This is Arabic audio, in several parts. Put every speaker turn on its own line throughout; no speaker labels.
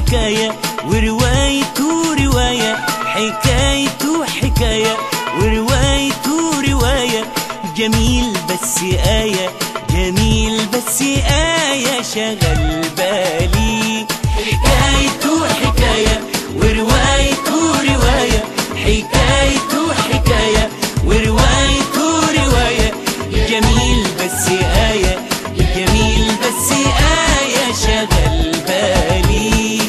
حكاية وروايته رواية، حكايته حكاية وروايته رواية. جميل بس آية، جميل بس آية شغل بالي. حكايته حكاية وروايته رواية، حكايته حكاية وروايته رواية. جميل بس آية، جميل بس آية شغل بالي.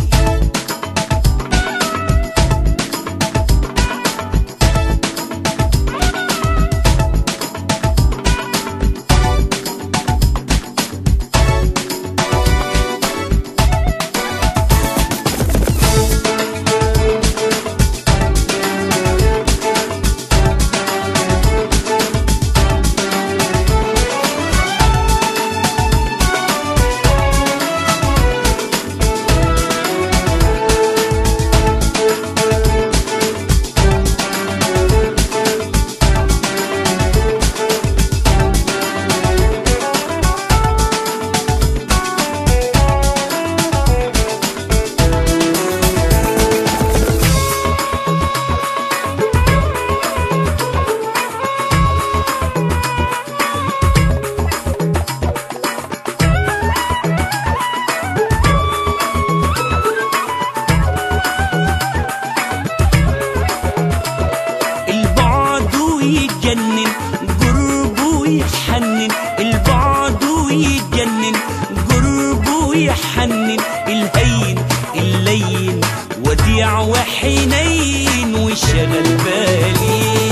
يتجنن قربه يحنن، البعد ويتجنن قربه يحنن. الهين اللين وديع وحنين وشغل بالي.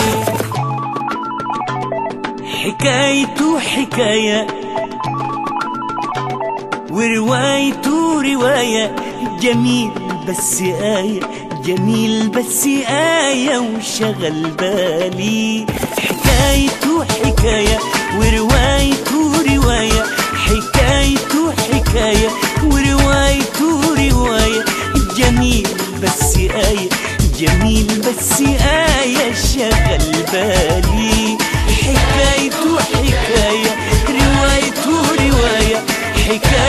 حكايته حكاية وروايته رواية. جميل بس آية، جميل بس آية وشغل بالي. حكايته حكاية وروايته رواية، حكايته حكاية وروايته رواية. جميل بس آية، جميل بس آية شغل بالي. حكايته حكاية روايته رواية، حكاية